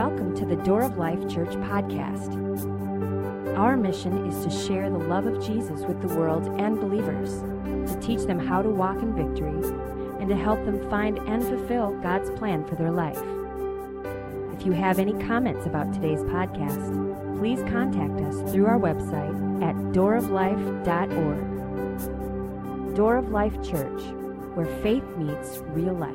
Welcome to the Door of Life Church podcast. Our mission is to share the love of Jesus with the world and believers, to teach them how to walk in victory, and to help them find and fulfill God's plan for their life. If you have any comments about today's podcast, please contact us through our website at dooroflife.org. Door of Life Church, where faith meets real life.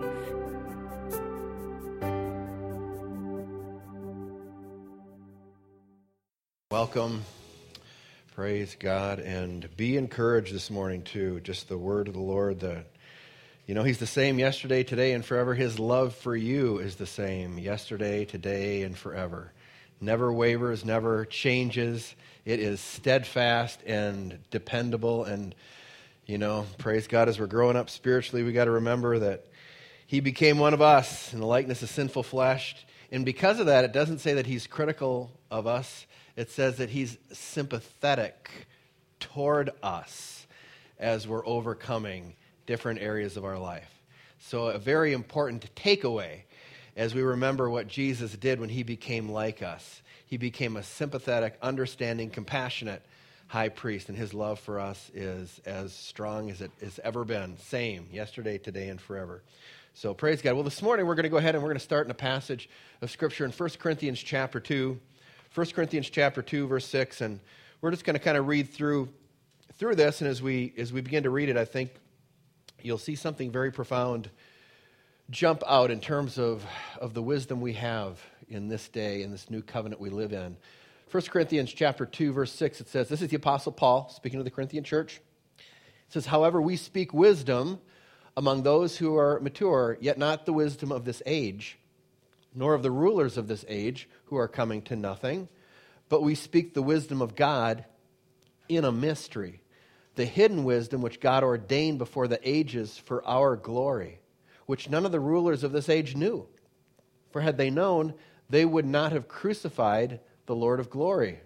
Welcome. Praise God, and be encouraged this morning too. Just the word of the Lord that, He's the same yesterday, today, and forever. His love for you is the same yesterday, today, and forever. Never wavers, never changes. It is steadfast and dependable. And, praise God, as we're growing up spiritually, we got to remember that He became one of us in the likeness of sinful flesh. And because of that, it doesn't say that He's critical of us. It says that He's sympathetic toward us as we're overcoming different areas of our life. So a very important takeaway as we remember what Jesus did when He became like us. He became a sympathetic, understanding, compassionate high priest, and His love for us is as strong as it has ever been. Same, yesterday, today, and forever. So praise God. Well, this morning we're going to go ahead and we're going to start in a passage of Scripture in 1 Corinthians chapter 2. 1 Corinthians chapter 2, verse 6, and we're just going to kind of read through this, and as we begin to read it, I think you'll see something very profound jump out in terms of the wisdom we have in this day, in this new covenant we live in. 1 Corinthians chapter 2, verse 6, it says, this is the Apostle Paul speaking to the Corinthian church. It says, however, we speak wisdom among those who are mature, yet not the wisdom of this age, nor of the rulers of this age who are coming to nothing, but we speak the wisdom of God in a mystery, the hidden wisdom which God ordained before the ages for our glory, which none of the rulers of this age knew. For had they known, they would not have crucified the Lord of glory.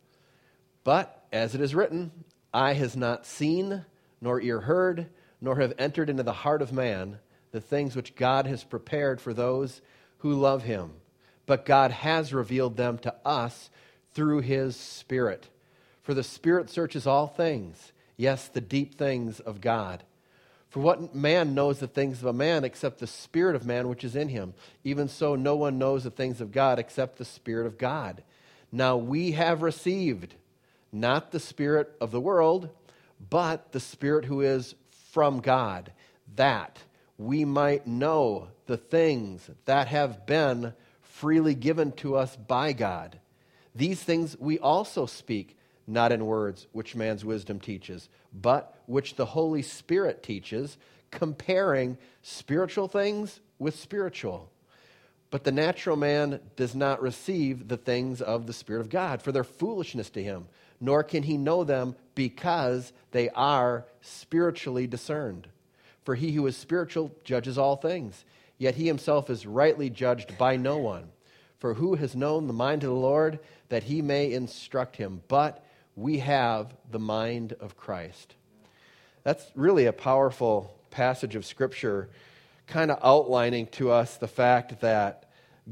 But, as it is written, eye has not seen, nor ear heard, nor have entered into the heart of man the things which God has prepared for those who love Him. But God has revealed them to us through His Spirit. For the Spirit searches all things, yes, the deep things of God. For what man knows the things of a man except the Spirit of man which is in him? Even so, no one knows the things of God except the Spirit of God. Now we have received not the spirit of the world, but the Spirit who is from God, that we might know the things that have been freely given to us by God. These things we also speak, not in words which man's wisdom teaches, but which the Holy Spirit teaches, comparing spiritual things with spiritual. But the natural man does not receive the things of the Spirit of God, for they're foolishness to him, nor can he know them because they are spiritually discerned. For he who is spiritual judges all things, yet he himself is rightly judged by no one. For who has known the mind of the Lord that he may instruct him? But we have the mind of Christ. That's really a powerful passage of Scripture, kind of outlining to us the fact that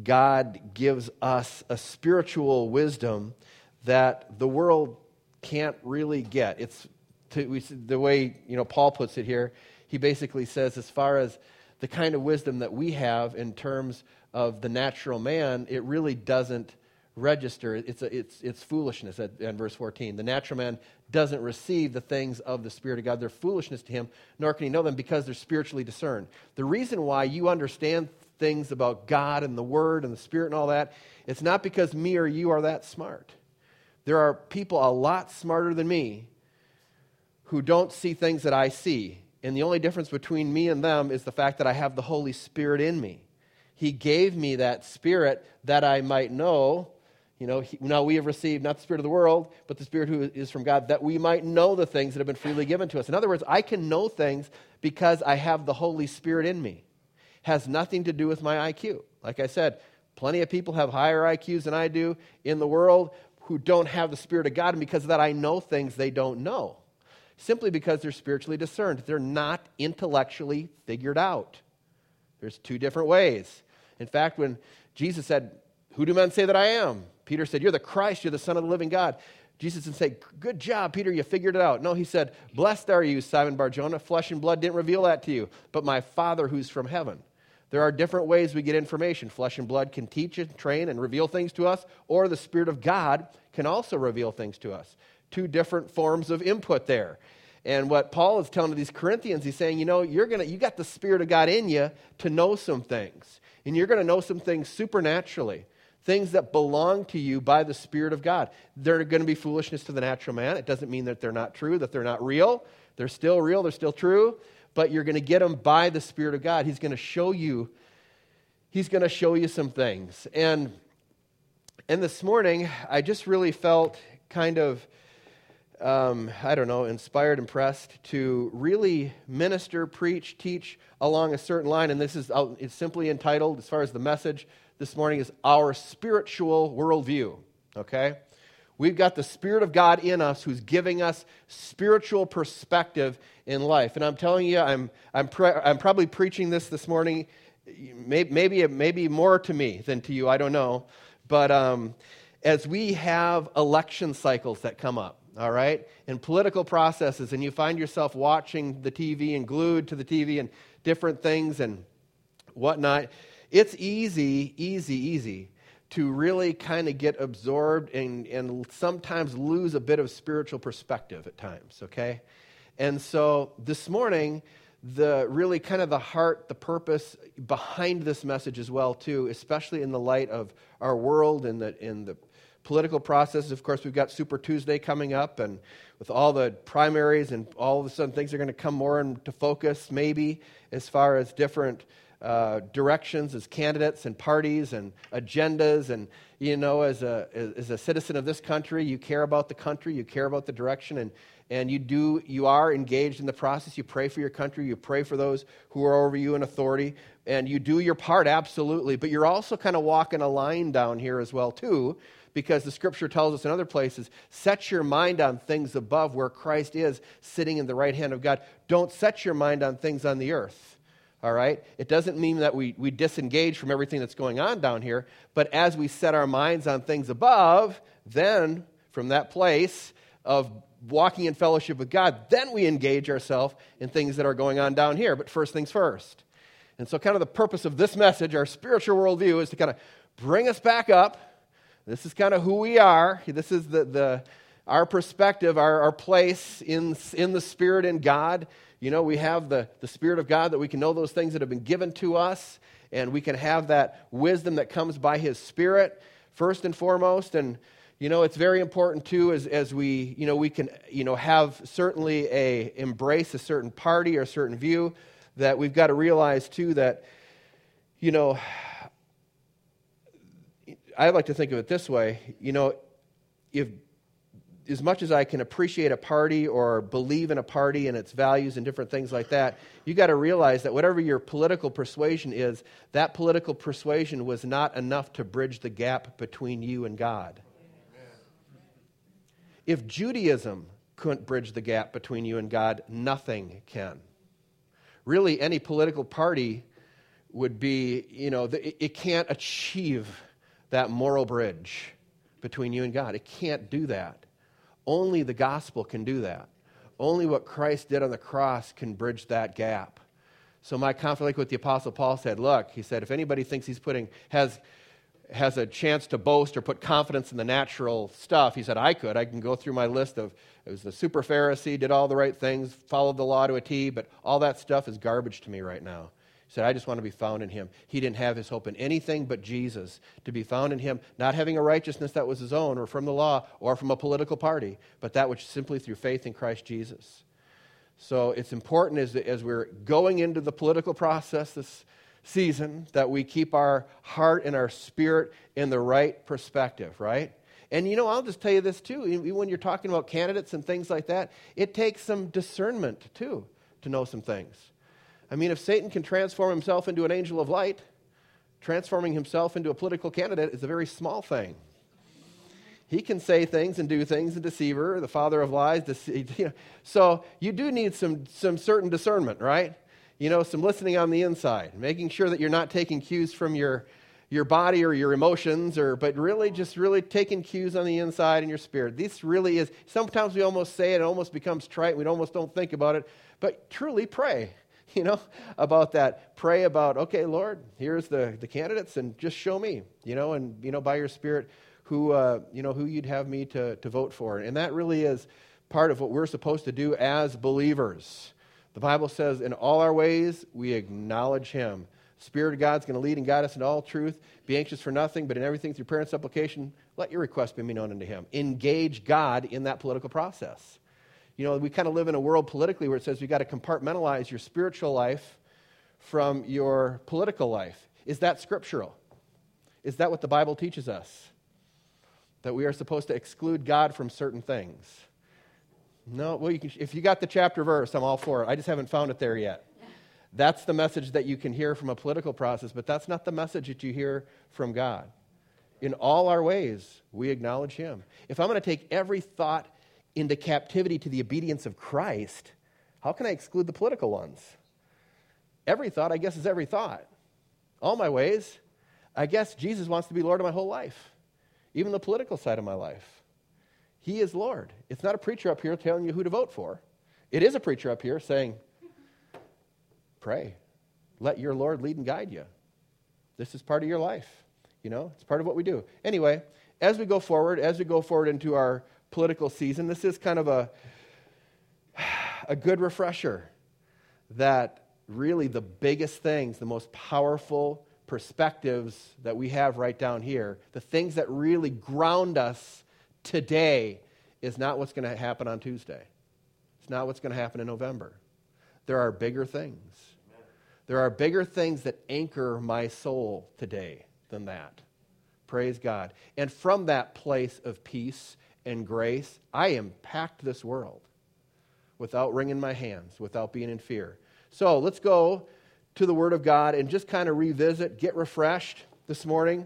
God gives us a spiritual wisdom that the world can't really get. It's the way Paul puts it here. He basically says, as far as the kind of wisdom that we have in terms of the natural man, it really doesn't register. It's foolishness in verse 14. The natural man doesn't receive the things of the Spirit of God. They're foolishness to him, nor can he know them because they're spiritually discerned. The reason why you understand things about God and the Word and the Spirit and all that, it's not because me or you are that smart. There are people a lot smarter than me who don't see things that I see. And the only difference between me and them is the fact that I have the Holy Spirit in me. He gave me that Spirit that I might know. Now we have received not the spirit of the world, but the Spirit who is from God, that we might know the things that have been freely given to us. In other words, I can know things because I have the Holy Spirit in me. Has nothing to do with my IQ. Like I said, plenty of people have higher IQs than I do in the world who don't have the Spirit of God, and because of that I know things they don't know. Simply because they're spiritually discerned. They're not intellectually figured out. There's two different ways. In fact, when Jesus said, who do men say that I am? Peter said, you're the Christ, you're the Son of the living God. Jesus didn't say, good job, Peter, you figured it out. No, he said, blessed are you, Simon Bar-Jonah. Flesh and blood didn't reveal that to you, but my Father who's from heaven. There are different ways we get information. Flesh and blood can teach and train and reveal things to us, or the Spirit of God can also reveal things to us. Two different forms of input there. And what Paul is telling to these Corinthians, he's saying, you got the Spirit of God in you to know some things. And you're going to know some things supernaturally, things that belong to you by the Spirit of God. They're going to be foolishness to the natural man. It doesn't mean that they're not true, that they're not real. They're still real, they're still true. But you're going to get them by the Spirit of God. He's going to show you some things. And this morning, I just really felt kind of, inspired, impressed to really minister, preach, teach along a certain line. And it's simply entitled, as far as the message this morning, is Our Spiritual Worldview. Okay? We've got the Spirit of God in us who's giving us spiritual perspective in life. And I'm telling you, I'm probably preaching this morning, maybe more to me than to you, I don't know. But as we have election cycles that come up, all right, and political processes, and you find yourself watching the TV and glued to the TV and different things and whatnot, it's easy to really kind of get absorbed and sometimes lose a bit of spiritual perspective at times, okay? And so this morning, the heart, the purpose behind this message as well, too, especially in the light of our world and in the political processes. Of course, we've got Super Tuesday coming up, and with all the primaries and all of a sudden things are going to come more into focus, maybe, as far as different directions as candidates and parties and agendas. And, as a citizen of this country, you care about the country, you care about the direction, and you are engaged in the process. You pray for your country, you pray for those who are over you in authority, and you do your part, absolutely. But you're also kind of walking a line down here as well, too, because the Scripture tells us in other places, set your mind on things above where Christ is sitting in the right hand of God. Don't set your mind on things on the earth. All right? It doesn't mean that we disengage from everything that's going on down here, but as we set our minds on things above, then from that place of walking in fellowship with God, then we engage ourselves in things that are going on down here. But first things first. And so kind of the purpose of this message, our spiritual worldview, is to kind of bring us back up. This is kind of who we are. This is our perspective, our place in the Spirit in God. We have the Spirit of God that we can know those things that have been given to us, and we can have that wisdom that comes by His Spirit, first and foremost. And, it's very important, too, as we can, have certainly embrace a certain party or a certain view, that we've got to realize, too, that, I like to think of it this way, if as much as I can appreciate a party or believe in a party and its values and different things like that, you got to realize that whatever your political persuasion is, that political persuasion was not enough to bridge the gap between you and God. Amen. If Judaism couldn't bridge the gap between you and God, nothing can. Really, any political party would be, it can't achieve that moral bridge between you and God. It can't do that. Only the gospel can do that. Only what Christ did on the cross can bridge that gap. So my confidence, like what the Apostle Paul said, look, he said, if anybody thinks he's has a chance to boast or put confidence in the natural stuff, he said, I can go through my list of, it was the super Pharisee, did all the right things, followed the law to a T, but all that stuff is garbage to me right now. He said, I just want to be found in Him. He didn't have his hope in anything but Jesus. To be found in Him, not having a righteousness that was his own or from the law or from a political party, but that which simply through faith in Christ Jesus. So it's important as we're going into the political process this season that we keep our heart and our spirit in the right perspective, right? And I'll just tell you this too, even when you're talking about candidates and things like that, it takes some discernment too to know some things. I mean, if Satan can transform himself into an angel of light, transforming himself into a political candidate is a very small thing. He can say things and do things, the deceiver, the father of lies. So you do need some certain discernment, right? Some listening on the inside, making sure that you're not taking cues from your your body or your emotions, but really just really taking cues on the inside in your spirit. This really is, sometimes we almost say it almost becomes trite, we almost don't think about it, but truly pray, about that. Pray about, okay, Lord, here's the candidates, and just show me, and, by your Spirit, who you'd have me to vote for. And that really is part of what we're supposed to do as believers. The Bible says, in all our ways, we acknowledge Him. Spirit of God's going to lead and guide us into all truth. Be anxious for nothing, but in everything through prayer and supplication, let your request be made known unto Him. Engage God in that political process. We kind of live in a world politically where it says you've got to compartmentalize your spiritual life from your political life. Is that scriptural? Is that what the Bible teaches us? That we are supposed to exclude God from certain things? No, well, if you got the chapter verse, I'm all for it. I just haven't found it there yet. That's the message that you can hear from a political process, but that's not the message that you hear from God. In all our ways, we acknowledge Him. If I'm going to take every thought into captivity to the obedience of Christ, how can I exclude the political ones? Every thought, I guess, is every thought. All my ways, I guess Jesus wants to be Lord of my whole life, even the political side of my life. He is Lord. It's not a preacher up here telling you who to vote for. It is a preacher up here saying, pray. Let your Lord lead and guide you. This is part of your life. It's part of what we do. Anyway, as we go forward into our political season, this is kind of a good refresher that really the biggest things, the most powerful perspectives that we have right down here, the things that really ground us today, is not what's going to happen on Tuesday. It's not what's going to happen in November. There are bigger things. There are bigger things that anchor my soul today than that. Praise God. And from that place of peace and grace, I impact this world without wringing my hands, without being in fear. So let's go to the Word of God and just kind of revisit, get refreshed this morning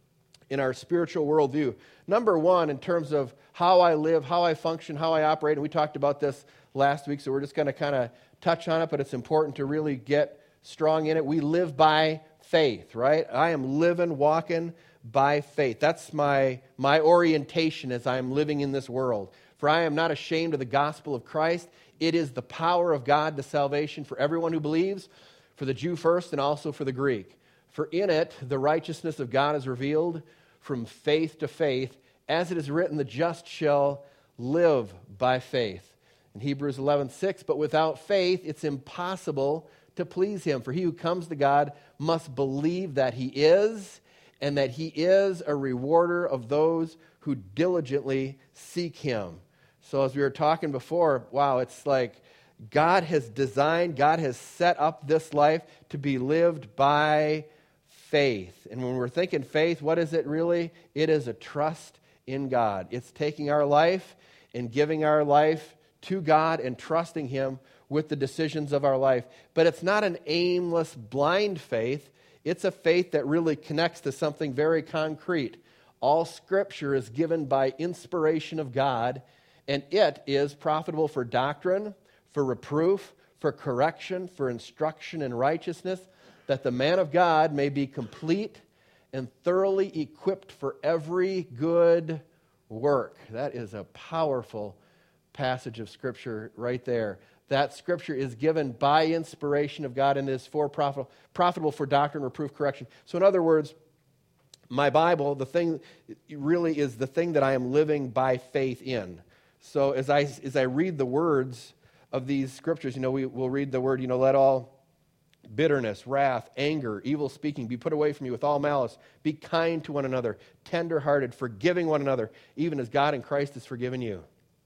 in our spiritual worldview. Number one, in terms of how I live, how I function, how I operate, and we talked about this last week, so we're just going to kind of touch on it, but it's important to really get strong in it. We live by faith, right? I am living, walking by faith. That's my orientation as I am living in this world. For I am not ashamed of the gospel of Christ. It is the power of God to salvation for everyone who believes, for the Jew first and also for the Greek. For in it the righteousness of God is revealed from faith to faith, as it is written, the just shall live by faith. In Hebrews 11:6, but without faith it's impossible to please Him. For he who comes to God must believe that He is, and that He is a rewarder of those who diligently seek Him. So as we were talking before, wow, it's like God has designed, God has set up this life to be lived by faith. And when we're thinking faith, what is it really? It is a trust in God. It's taking our life and giving our life to God and trusting Him with the decisions of our life. But it's not an aimless, blind faith. It's a faith that really connects to something very concrete. All Scripture is given by inspiration of God, and it is profitable for doctrine, for reproof, for correction, for instruction in righteousness, that the man of God may be complete and thoroughly equipped for every good work. That is a powerful passage of Scripture right there. That Scripture is given by inspiration of God and is profitable for doctrine, reproof, correction. So in other words, my Bible, the thing really is the thing that I am living by faith in. So as I read the words of these Scriptures, we'll read the word, let all bitterness, wrath, anger, evil speaking be put away from you with all malice. Be kind to one another, tender-hearted, forgiving one another, even as God in Christ has forgiven you.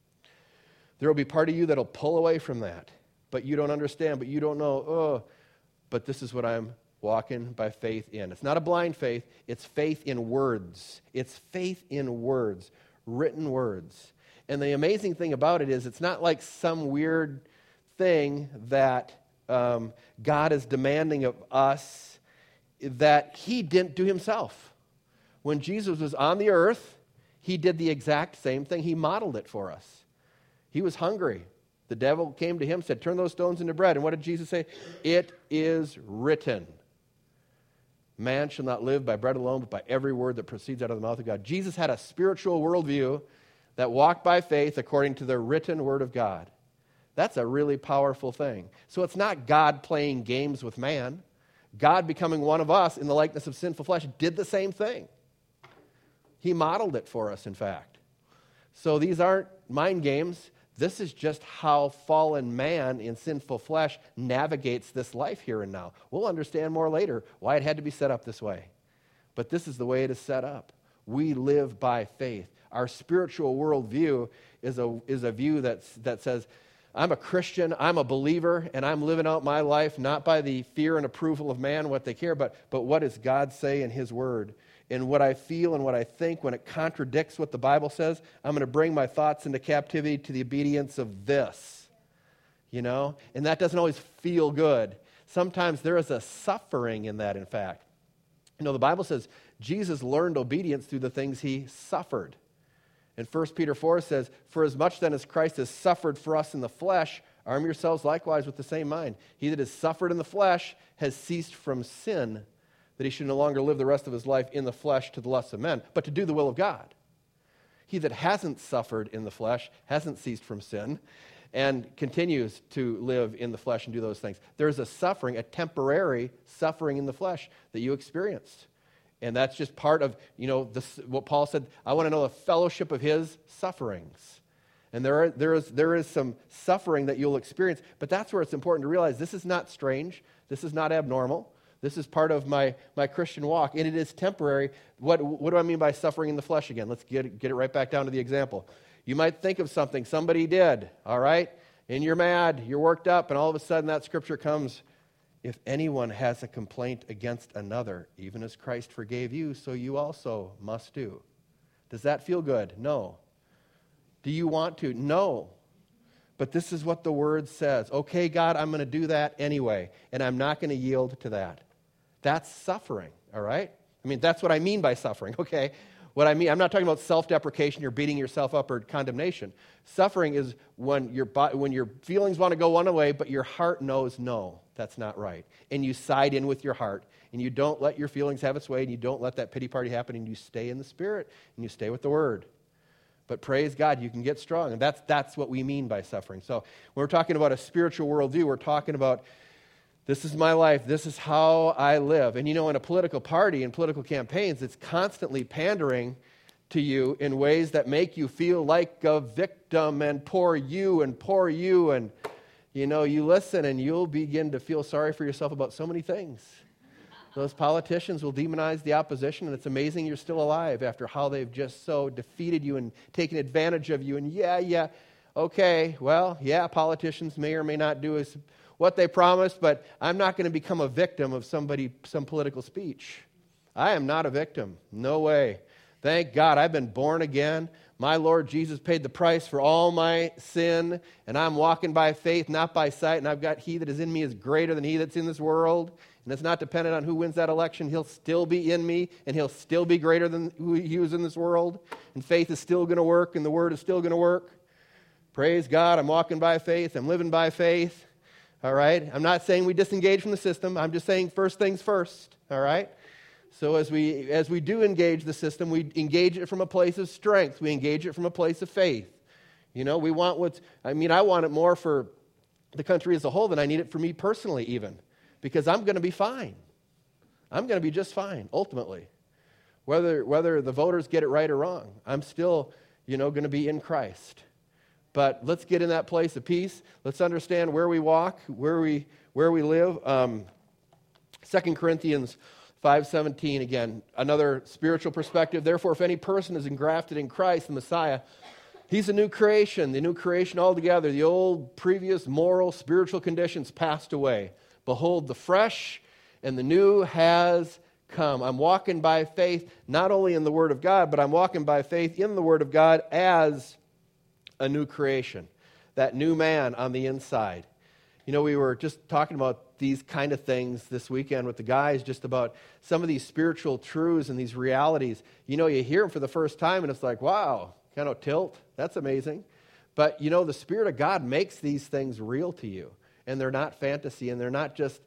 There will be part of you that will pull away from that, but you don't understand, but you don't know, but this is what I'm walking by faith in. It's not a blind faith, it's faith in words. It's faith in words, written words. And the amazing thing about it is it's not like some weird thing that God is demanding of us that He didn't do Himself. When Jesus was on the earth, He did the exact same thing. He modeled it for us. He was hungry. The devil came to Him, said, turn those stones into bread. And what did Jesus say? It is written. Man shall not live by bread alone, but by every word that proceeds out of the mouth of God. Jesus had a spiritual worldview that walked by faith according to the written word of God. That's a really powerful thing. So it's not God playing games with man. God becoming one of us in the likeness of sinful flesh did the same thing. He modeled it for us, in fact. So these aren't mind games. This is just how fallen man in sinful flesh navigates this life here and now. We'll understand more later why it had to be set up this way. But this is the way it is set up. We live by faith. Our spiritual worldview is a view that says, I'm a Christian, I'm a believer, and I'm living out my life not by the fear and approval of man, what they care, but what does God say in his word? And what I feel and what I think, when it contradicts what the Bible says, I'm going to bring my thoughts into captivity to the obedience of this. You know? And that doesn't always feel good. Sometimes there is a suffering in that, in fact. You know, the Bible says Jesus learned obedience through the things he suffered. And 1 Peter 4 says, for as much then as Christ has suffered for us in the flesh, arm yourselves likewise with the same mind. He that has suffered in the flesh has ceased from sin, that he should no longer live the rest of his life in the flesh to the lusts of men, but to do the will of God. He that hasn't suffered in the flesh hasn't ceased from sin and continues to live in the flesh and do those things. There's a suffering, a temporary suffering in the flesh that you experienced. And that's just part of, you know, what Paul said, I want to know the fellowship of his sufferings. And there is some suffering that you'll experience, but that's where it's important to realize this is not strange. This is not abnormal. This is part of my Christian walk, and it is temporary. What do I mean by suffering in the flesh again? Let's get it right back down to the example. You might think of something somebody did, all right? And you're mad, you're worked up, and all of a sudden that scripture comes, if anyone has a complaint against another, even as Christ forgave you, so you also must do. Does that feel good? No. Do you want to? No. But this is what the Word says. Okay, God, I'm going to do that anyway, and I'm not going to yield to that. That's suffering, all right? I mean, that's what I mean by suffering, okay? What I mean, I'm not talking about self-deprecation, you're beating yourself up, or condemnation. Suffering is when your feelings want to go one way, but your heart knows no, that's not right. And you side in with your heart, and you don't let your feelings have its way, and you don't let that pity party happen, and you stay in the Spirit, and you stay with the Word. But praise God, you can get strong, and that's what we mean by suffering. So when we're talking about a spiritual worldview, we're talking about this is my life, this is how I live. And you know, in a political party, in political campaigns, it's constantly pandering to you in ways that make you feel like a victim and poor you. And, you know, you listen and you'll begin to feel sorry for yourself about so many things. Those politicians will demonize the opposition, and it's amazing you're still alive after how they've just so defeated you and taken advantage of you. And okay, well, politicians may or may not do as what they promised, but I'm not going to become a victim of some political speech. I am not a victim. No way. Thank God I've been born again. My Lord Jesus paid the price for all my sin, and I'm walking by faith, not by sight, and I've got he that is in me is greater than he that's in this world, and it's not dependent on who wins that election. He'll still be in me, and he'll still be greater than who he was in this world, and faith is still going to work, and the Word is still going to work. Praise God, I'm walking by faith, I'm living by faith. All right? I'm not saying we disengage from the system. I'm just saying first things first. All right? So as we do engage the system, we engage it from a place of strength. We engage it from a place of faith. You know, I want it more for the country as a whole than I need it for me personally even, because I'm going to be fine. I'm going to be just fine, ultimately. Whether the voters get it right or wrong, I'm still, going to be in Christ. But let's get in that place of peace. Let's understand where we walk, where we live. 2 Corinthians 5:17, again, another spiritual perspective. Therefore, if any person is engrafted in Christ, the Messiah, he's a new creation, the new creation altogether. The old, previous, moral, spiritual conditions passed away. Behold, the fresh and the new has come. I'm walking by faith, not only in the Word of God, but I'm walking by faith in the Word of God as a new creation, that new man on the inside. We were just talking about these kind of things this weekend with the guys, just about some of these spiritual truths and these realities. You hear them for the first time and it's like, wow, kind of tilt. That's amazing. But, the Spirit of God makes these things real to you. And they're not fantasy, and they're not just,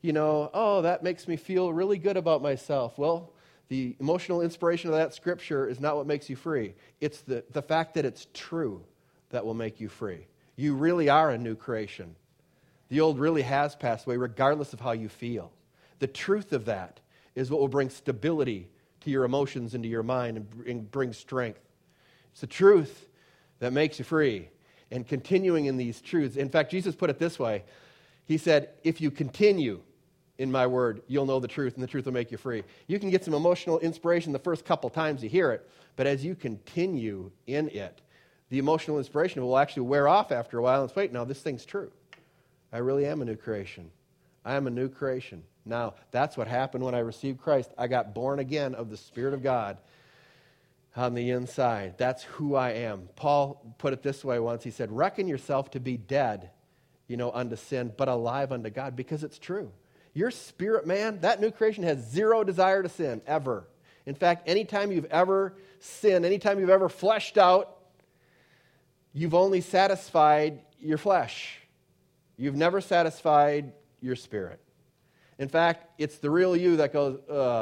oh, that makes me feel really good about myself. Well, the emotional inspiration of that scripture is not what makes you free. It's the fact that it's true that will make you free. You really are a new creation. The old really has passed away, regardless of how you feel. The truth of that is what will bring stability to your emotions and to your mind and bring strength. It's the truth that makes you free. And continuing in these truths. In fact, Jesus put it this way. He said, if you continue in my word, you'll know the truth, and the truth will make you free. You can get some emotional inspiration the first couple times you hear it, but as you continue in it, the emotional inspiration will actually wear off after a while and say, wait, no, this thing's true. I really am a new creation. I am a new creation. Now, that's what happened when I received Christ. I got born again of the Spirit of God on the inside. That's who I am. Paul put it this way once. He said, reckon yourself to be dead, unto sin, but alive unto God, because it's true. Your spirit man, that new creation, has zero desire to sin, ever. In fact, anytime you've ever sinned, anytime you've ever fleshed out, you've only satisfied your flesh. You've never satisfied your spirit. In fact, it's the real you that goes,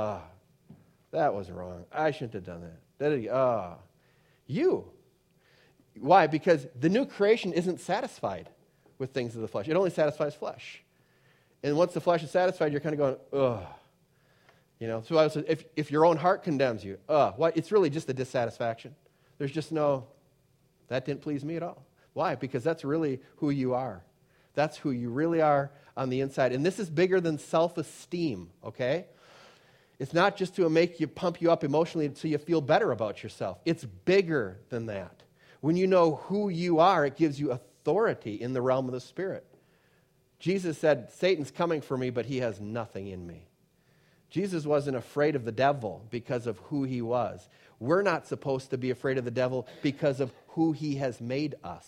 that was wrong. I shouldn't have done that. You. Why? Because the new creation isn't satisfied with things of the flesh. It only satisfies flesh. And once the flesh is satisfied, you're kind of going, ugh. So I said, if your own heart condemns you, what? It's really just a dissatisfaction. There's just no, that didn't please me at all. Why? Because that's really who you are. That's who you really are on the inside. And this is bigger than self-esteem, okay? It's not just to pump you up emotionally so you feel better about yourself. It's bigger than that. When you know who you are, it gives you authority in the realm of the Spirit. Jesus said, Satan's coming for me, but he has nothing in me. Jesus wasn't afraid of the devil because of who he was. We're not supposed to be afraid of the devil because of who he has made us.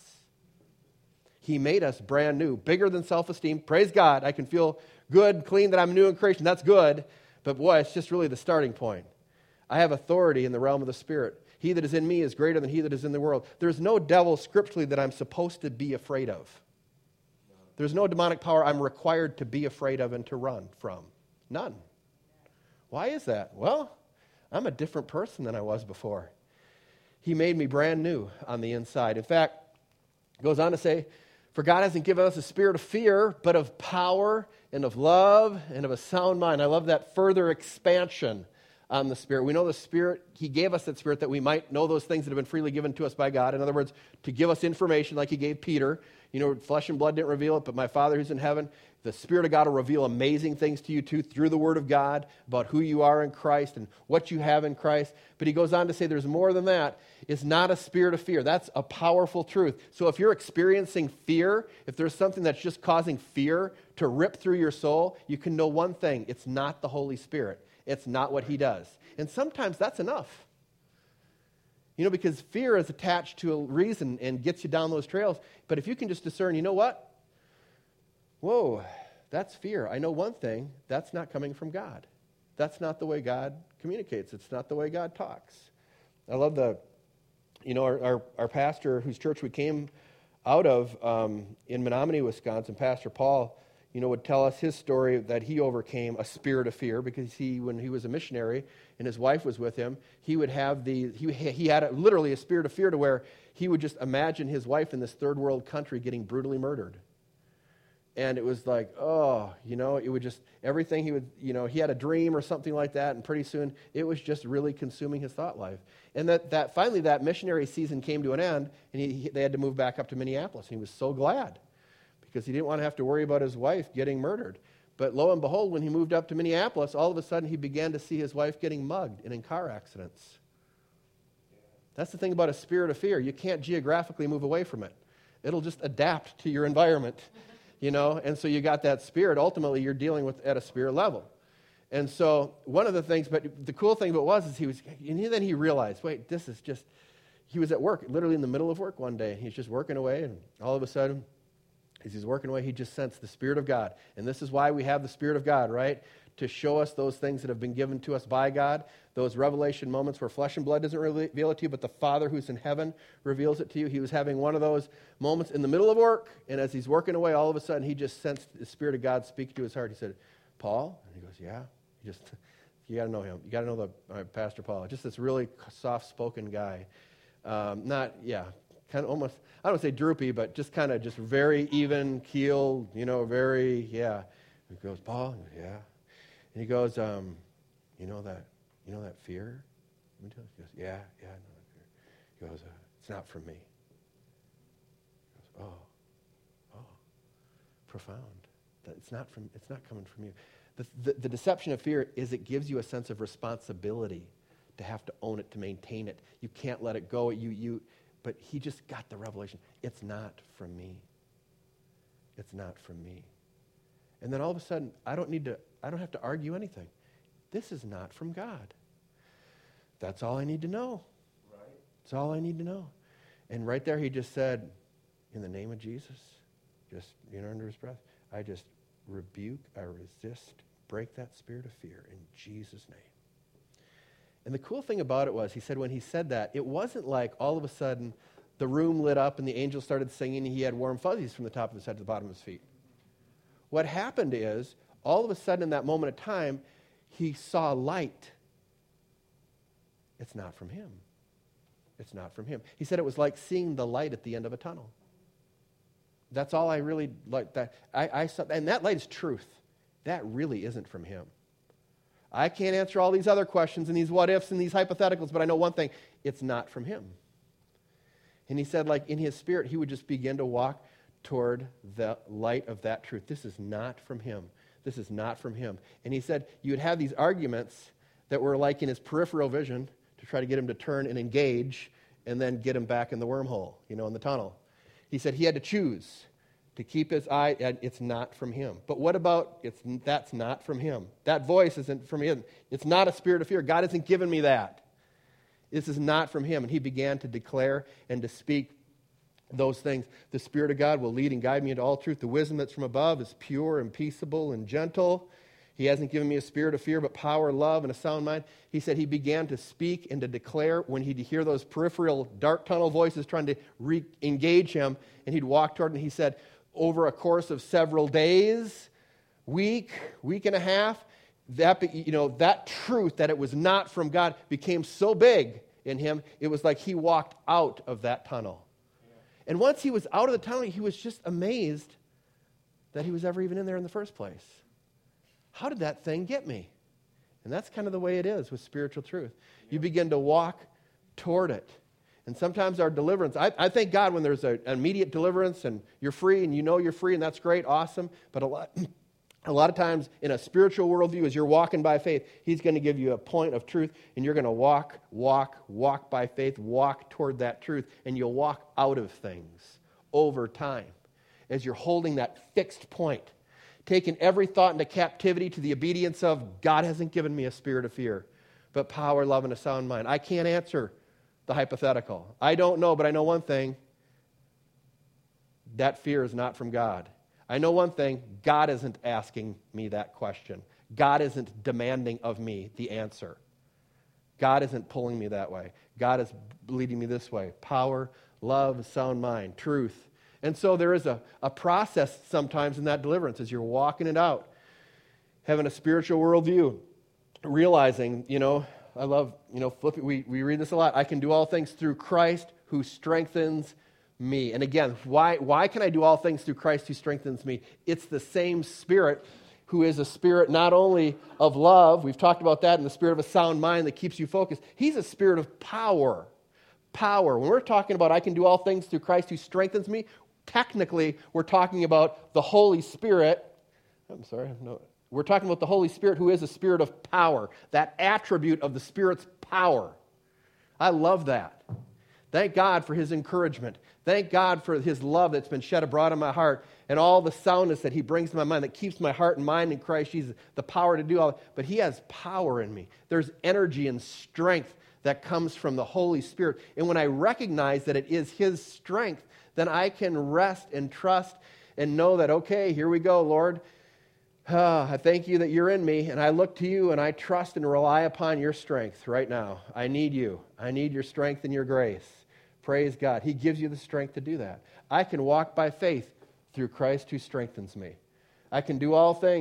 He made us brand new, bigger than self-esteem. Praise God, I can feel good, clean, that I'm new in creation. That's good. But boy, it's just really the starting point. I have authority in the realm of the Spirit. He that is in me is greater than he that is in the world. There's no devil scripturally that I'm supposed to be afraid of. There's no demonic power I'm required to be afraid of and to run from. None. Why is that? Well, I'm a different person than I was before. He made me brand new on the inside. In fact, it goes on to say, for God hasn't given us a spirit of fear, but of power and of love and of a sound mind. I love that further expansion on the Spirit. We know the Spirit, He gave us that Spirit that we might know those things that have been freely given to us by God. In other words, to give us information like He gave Peter. Flesh and blood didn't reveal it, but my Father who's in heaven. The Spirit of God will reveal amazing things to you too through the Word of God about who you are in Christ and what you have in Christ. But he goes on to say there's more than that. It's not a spirit of fear. That's a powerful truth. So if you're experiencing fear, if there's something that's just causing fear to rip through your soul, you can know one thing. It's not the Holy Spirit. It's not what He does. And sometimes that's enough. Because fear is attached to a reason and gets you down those trails. But if you can just discern, you know what? Whoa, that's fear. I know one thing, that's not coming from God. That's not the way God communicates. It's not the way God talks. I love our pastor whose church we came out of in Menominee, Wisconsin, Pastor Paul, would tell us his story that he overcame a spirit of fear because when he was a missionary and his wife was with him, he would have he had literally a spirit of fear to where he would just imagine his wife in this third world country getting brutally murdered. And it was like, it would just, everything he had a dream or something like that, and pretty soon it was just really consuming his thought life. And that finally that missionary season came to an end, and they had to move back up to Minneapolis. And he was so glad because he didn't want to have to worry about his wife getting murdered. But lo and behold, when he moved up to Minneapolis, all of a sudden he began to see his wife getting mugged and in car accidents. That's the thing about a spirit of fear. You can't geographically move away from it. It'll just adapt to your environment. And so you got that spirit. Ultimately, you're dealing with at a spirit level. And so one of the things, but the cool thing about it was then he realized, wait, this is just, he was at work, literally in the middle of work one day. He's just working away, and all of a sudden, as he's working away, he just sensed the Spirit of God. And this is why we have the Spirit of God, right? To show us those things that have been given to us by God, those revelation moments where flesh and blood doesn't reveal it to you, but the Father who's in heaven reveals it to you. He was having one of those moments in the middle of work, and as he's working away, all of a sudden he just sensed the Spirit of God speak to his heart. He said, Paul? And he goes, yeah. You got to know him. You got to know Pastor Paul. Just this really soft-spoken guy. Kind of almost, I don't say droopy, but just kind of just very even keeled, very, yeah. He goes, Paul? He goes, yeah. And he goes, you know that fear? He goes, yeah, I know that fear. He goes, it's not from me. He goes, oh, profound. It's not coming from you. The deception of fear is it gives you a sense of responsibility to have to own it, to maintain it. You can't let it go. But he just got the revelation. It's not from me. It's not from me. And then all of a sudden, I don't have to argue anything. This is not from God. That's all I need to know. Right. That's all I need to know. And right there he just said, in the name of Jesus, just, under his breath, I just rebuke, I resist, break that spirit of fear in Jesus' name. And the cool thing about it was, he said when he said that, it wasn't like all of a sudden the room lit up and the angel started singing and he had warm fuzzies from the top of his head to the bottom of his feet. What happened is, all of a sudden in that moment of time, he saw light. It's not from him. It's not from him. He said it was like seeing the light at the end of a tunnel. That's all I really like. That I saw, and that light is truth. That really isn't from him. I can't answer all these other questions and these what ifs and these hypotheticals, but I know one thing, it's not from him. And he said, like in his spirit, he would just begin to walk toward the light of that truth. This is not from him. This is not from him. And he said you would have these arguments that were like in his peripheral vision to try to get him to turn and engage and then get him back in the wormhole, in the tunnel. He said he had to choose to keep his eye, and it's not from him. But what about, that's not from him. That voice isn't from him. It's not a spirit of fear. God hasn't given me that. This is not from him. And he began to declare and to speak those things. The Spirit of God will lead and guide me into all truth. The wisdom that's from above is pure and peaceable and gentle. He hasn't given me a spirit of fear, but power, love, and a sound mind. He said he began to speak and to declare when he'd hear those peripheral dark tunnel voices trying to re-engage him, and he'd walk toward, and he said, over a course of several days, week and a half, that truth that it was not from God became so big in him, it was like he walked out of that tunnel. Yeah. And once he was out of the tunnel, he was just amazed that he was ever even in there in the first place. How did that thing get me? And that's kind of the way it is with spiritual truth. Yeah. You begin to walk toward it. And sometimes our deliverance, I thank God when there's an immediate deliverance and you're free and you're free and that's great, awesome. But a lot of times in a spiritual worldview, as you're walking by faith, he's going to give you a point of truth and you're going to walk by faith, walk toward that truth, and you'll walk out of things over time as you're holding that fixed point, taking every thought into captivity to the obedience of God hasn't given me a spirit of fear, but power, love, and a sound mind. I can't answer the hypothetical. I don't know, but I know one thing. That fear is not from God. I know one thing. God isn't asking me that question. God isn't demanding of me the answer. God isn't pulling me that way. God is leading me this way. Power, love, sound mind, truth. And so there is a process sometimes in that deliverance as you're walking it out, having a spiritual worldview, realizing, I love, we read this a lot. I can do all things through Christ who strengthens me. And again, why can I do all things through Christ who strengthens me? It's the same Spirit who is a spirit not only of love, we've talked about that, and the spirit of a sound mind that keeps you focused. He's a spirit of power. Power. When we're talking about I can do all things through Christ who strengthens me, technically we're talking about the Holy Spirit. We're talking about the Holy Spirit who is a spirit of power, that attribute of the Spirit's power. I love that. Thank God for his encouragement. Thank God for his love that's been shed abroad in my heart and all the soundness that he brings to my mind that keeps my heart and mind in Christ Jesus, the power to do all that. But he has power in me. There's energy and strength that comes from the Holy Spirit. And when I recognize that it is his strength, then I can rest and trust and know that, okay, here we go, Lord. I thank you that you're in me, and I look to you, and I trust and rely upon your strength right now. I need you. I need your strength and your grace. Praise God. He gives you the strength to do that. I can walk by faith through Christ who strengthens me. I can do all things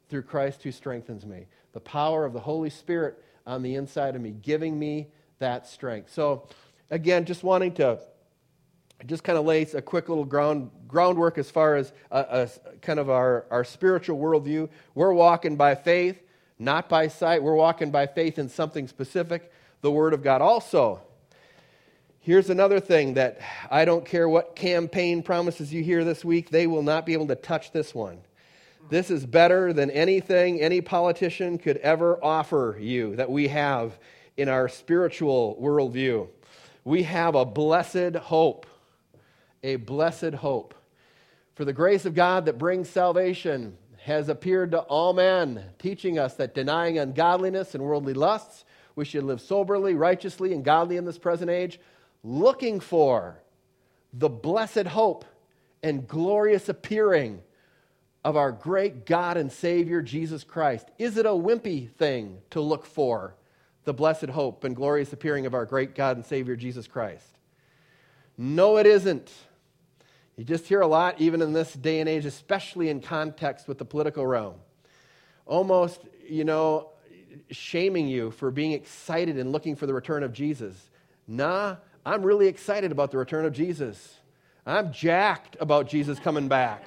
through Christ who strengthens me. The power of the Holy Spirit on the inside of me, giving me that strength. So, again, just wanting to just kind of lay a quick little groundwork as far as kind of our spiritual worldview. We're walking by faith, not by sight. We're walking by faith in something specific, the Word of God. Also, here's another thing that I don't care what campaign promises you hear this week, they will not be able to touch this one. This is better than anything any politician could ever offer you that we have in our spiritual worldview. We have a blessed hope. A blessed hope. For the grace of God that brings salvation has appeared to all men, teaching us that denying ungodliness and worldly lusts, we should live soberly, righteously, and godly in this present age, looking for the blessed hope and glorious appearing of our great God and Savior, Jesus Christ. Is it a wimpy thing to look for the blessed hope and glorious appearing of our great God and Savior, Jesus Christ? No, it isn't. You just hear a lot, even in this day and age, especially in context with the political realm. Almost, shaming you for being excited and looking for the return of Jesus. Nah, I'm really excited about the return of Jesus. I'm jacked about Jesus coming back.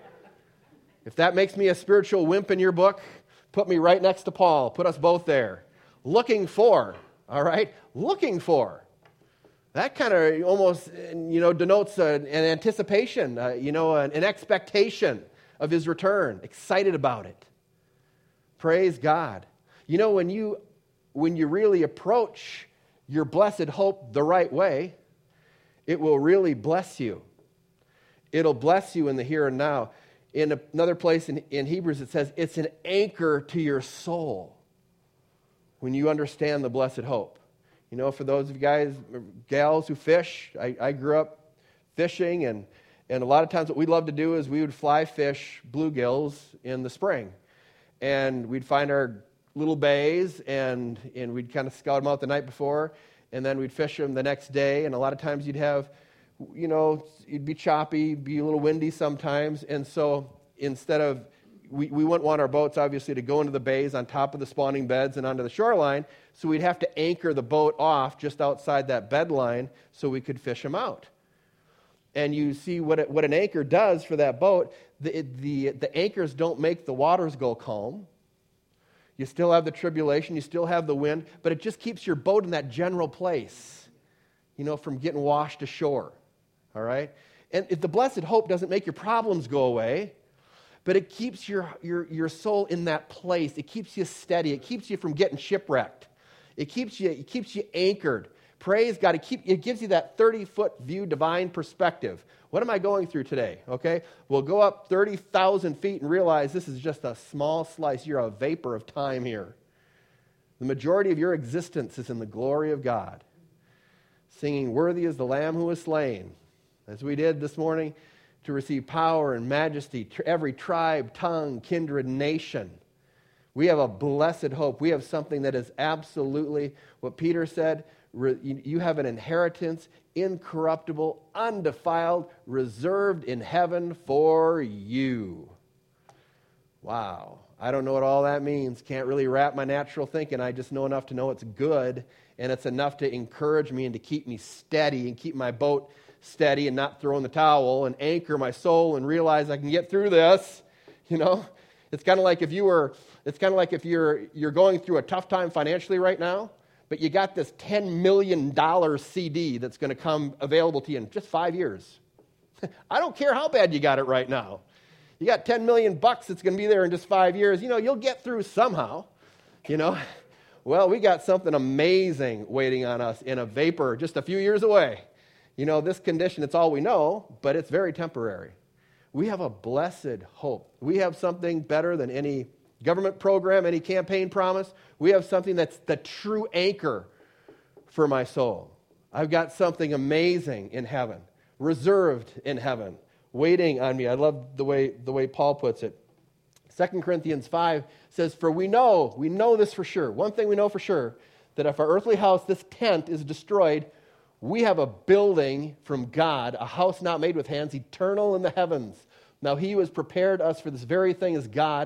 If that makes me a spiritual wimp in your book, put me right next to Paul. Put us both there. Looking for, all right? Looking for. That kind of almost, denotes an anticipation, an expectation of his return. Excited about it. Praise God. When you really approach your blessed hope the right way, it will really bless you. It'll bless you in the here and now. In another place in Hebrews, it says it's an anchor to your soul when you understand the blessed hope. For those of you guys, gals who fish, I grew up fishing, and a lot of times what we'd love to do is we would fly fish bluegills in the spring. And we'd find our little bays, and we'd kind of scout them out the night before, and then we'd fish them the next day. And a lot of times you'd have, it'd be choppy, be a little windy sometimes. And so instead of, we wouldn't want our boats, obviously, to go into the bays on top of the spawning beds and onto the shoreline. So we'd have to anchor the boat off just outside that bed line so we could fish them out. And you see what an anchor does for that boat. The anchors don't make the waters go calm. You still have the tribulation, you still have the wind, but it just keeps your boat in that general place, from getting washed ashore. All right? And if the blessed hope doesn't make your problems go away, but it keeps your soul in that place. It keeps you steady. It keeps you from getting shipwrecked. It keeps you anchored. Praise God. It gives you that 30-foot view divine perspective. What am I going through today? Okay? We'll go up 30,000 feet and realize this is just a small slice. You're a vapor of time here. The majority of your existence is in the glory of God. Singing, "Worthy is the Lamb who was slain," as we did this morning, to receive power and majesty to every tribe, tongue, kindred, nation. We have a blessed hope. We have something that is absolutely what Peter said. You have an inheritance, incorruptible, undefiled, reserved in heaven for you. Wow. I don't know what all that means. Can't really wrap my natural thinking. I just know enough to know it's good, and it's enough to encourage me and to keep me steady and keep my boat steady and not throw in the towel and anchor my soul and realize I can get through this. It's kind of like if you're going through a tough time financially right now, but you got this $10 million CD that's going to come available to you in just 5 years. I don't care how bad you got it right now. You got $10 million that's going to be there in just 5 years. You'll get through somehow. Well, we got something amazing waiting on us in a vapor just a few years away. This condition, it's all we know, but it's very temporary. We have a blessed hope. We have something better than any government program, any campaign promise. We have something that's the true anchor for my soul. I've got something amazing in heaven, reserved in heaven, waiting on me. I love the way Paul puts it. 2 Corinthians 5 says, "For we know this for sure. One thing we know for sure, that if our earthly house, this tent, is destroyed, we have a building from God, a house not made with hands, eternal in the heavens. Now he who has prepared us for this very thing is God,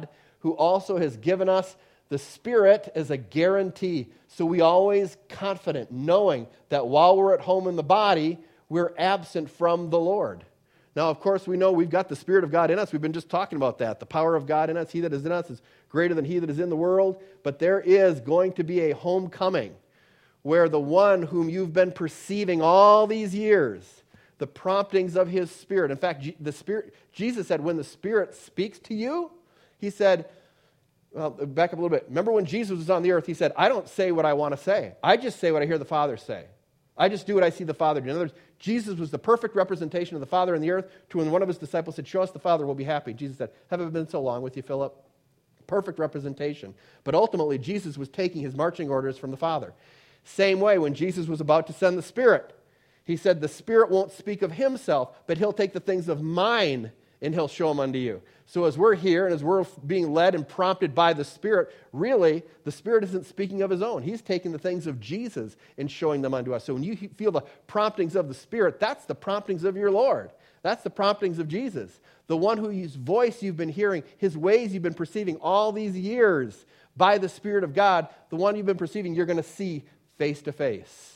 who also has given us the Spirit as a guarantee. So we always confident, knowing that while we're at home in the body, we're absent from the Lord. Now, of course, we know we've got the Spirit of God in us. We've been just talking about that. The power of God in us, he that is in us is greater than he that is in the world. But there is going to be a homecoming where the one whom you've been perceiving all these years, the promptings of his Spirit. In fact, Jesus said, when the Spirit speaks to you, he said, well, back up a little bit. Remember when Jesus was on the earth, he said, I don't say what I want to say. I just say what I hear the Father say. I just do what I see the Father do. In other words, Jesus was the perfect representation of the Father in the earth, to when one of his disciples said, show us the Father, we'll be happy. Jesus said, haven't been so long with you, Philip? Perfect representation. But ultimately, Jesus was taking his marching orders from the Father. Same way, when Jesus was about to send the Spirit, he said, the Spirit won't speak of himself, but he'll take the things of mine and he'll show them unto you. So as we're here and as we're being led and prompted by the Spirit, really, the Spirit isn't speaking of his own. He's taking the things of Jesus and showing them unto us. So when you feel the promptings of the Spirit, that's the promptings of your Lord. That's the promptings of Jesus. The one whose voice you've been hearing, his ways you've been perceiving all these years by the Spirit of God, the one you've been perceiving, you're going to see face to face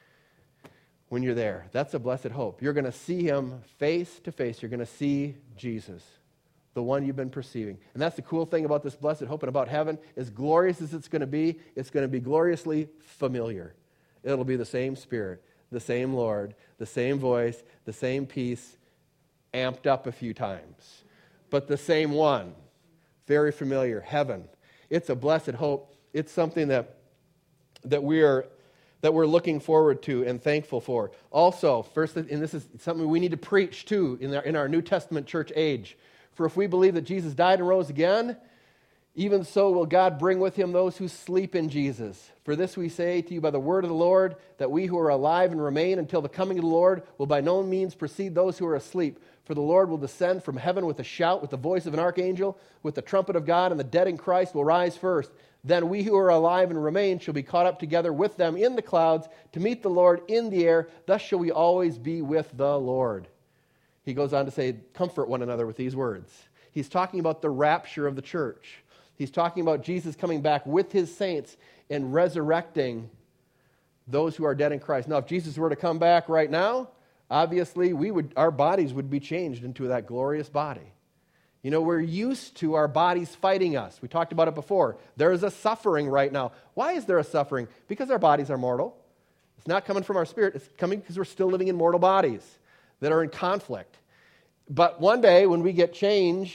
when you're there. That's a blessed hope. You're going to see him face to face. You're going to see Jesus, the one you've been perceiving. And that's the cool thing about this blessed hope and about heaven. As glorious as it's going to be gloriously familiar. It'll be the same Spirit, the same Lord, the same voice, the same peace, amped up a few times. But the same one. Very familiar. Heaven. It's a blessed hope. It's something that we're looking forward to and thankful for. Also, first, and this is something we need to preach too in our New Testament church age. For if we believe that Jesus died and rose again, even so will God bring with him those who sleep in Jesus. For this we say to you by the word of the Lord, that we who are alive and remain until the coming of the Lord will by no means precede those who are asleep. For the Lord will descend from heaven with a shout, with the voice of an archangel, with the trumpet of God, and the dead in Christ will rise first. Then we who are alive and remain shall be caught up together with them in the clouds to meet the Lord in the air. Thus shall we always be with the Lord. He goes on to say, comfort one another with these words. He's talking about the rapture of the church. He's talking about Jesus coming back with his saints and resurrecting those who are dead in Christ. Now, if Jesus were to come back right now, obviously our bodies would be changed into that glorious body. You know, we're used to our bodies fighting us. We talked about it before. There is a suffering right now. Why is there a suffering? Because our bodies are mortal. It's not coming from our spirit. It's coming because we're still living in mortal bodies that are in conflict. But one day when we get changed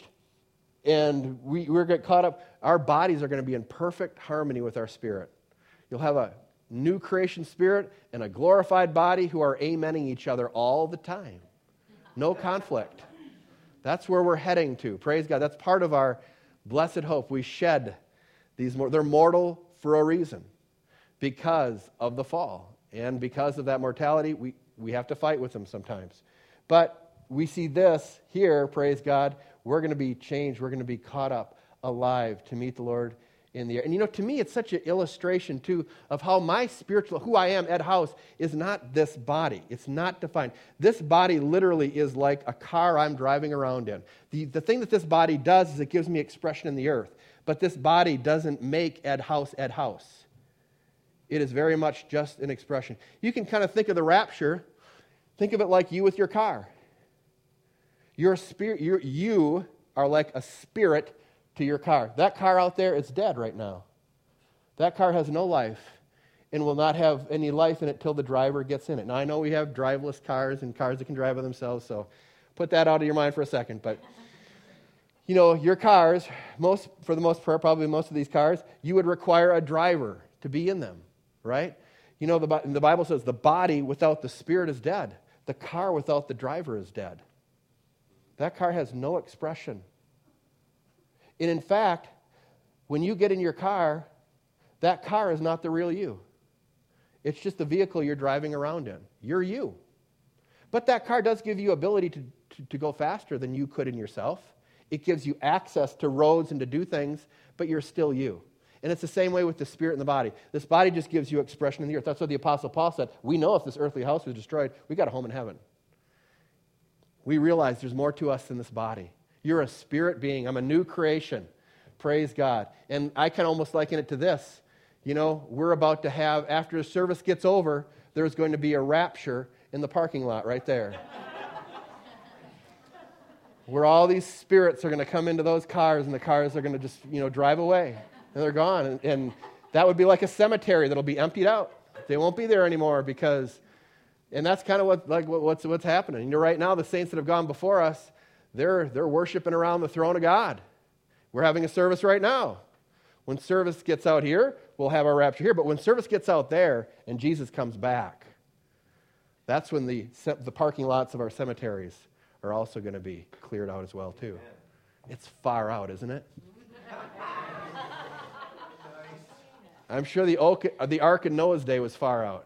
and we're get caught up, our bodies are going to be in perfect harmony with our spirit. You'll have a new creation spirit and a glorified body who are amening each other all the time. No conflict. That's where we're heading to. Praise God. That's part of our blessed hope. We shed these. They're mortal for a reason. Because of the fall. And because of that mortality, we have to fight with them sometimes. But we see this here, praise God. We're going to be changed. We're going to be caught up alive to meet the Lord in the air. And you know, to me, it's such an illustration, too, of how my spiritual, who I am, Ed House, is not this body. It's not defined. This body literally is like a car I'm driving around in. The thing that this body does is it gives me expression in the earth. But this body doesn't make Ed House Ed House. It is very much just an expression. You can kind of think of the rapture. Think of it like you with your car. Your spirit, you are like a spirit to your car. That car out there, it's dead right now. That car has no life and will not have any life in it till the driver gets in it. Now, I know we have driveless cars and cars that can drive by themselves, so put that out of your mind for a second. But, you know, your cars, for the most part, probably most of these cars, you would require a driver to be in them, right? You know, the Bible says the body without the spirit is dead. The car without the driver is dead. That car has no expression. And in fact, when you get in your car, that car is not the real you. It's just the vehicle you're driving around in. You're you. But that car does give you ability to go faster than you could in yourself. It gives you access to roads and to do things, but you're still you. And it's the same way with the spirit and the body. This body just gives you expression in the earth. That's what the Apostle Paul said. We know if this earthly house was destroyed, we got a home in heaven. We realize there's more to us than this body. You're a spirit being. I'm a new creation. Praise God. And I can almost liken it to this. You know, we're about to have, after the service gets over, there's going to be a rapture in the parking lot right there. Where all these spirits are going to come into those cars, and the cars are going to just, drive away. And they're gone. And that would be like a cemetery that'll be emptied out. They won't be there anymore and that's kind of what's happening. Right now, the saints that have gone before us, they're worshiping around the throne of God. We're having a service right now. When service gets out here, we'll have our rapture here. But when service gets out there and Jesus comes back, that's when the parking lots of our cemeteries are also going to be cleared out as well, too. It's far out, isn't it? I'm sure the Ark in Noah's day was far out.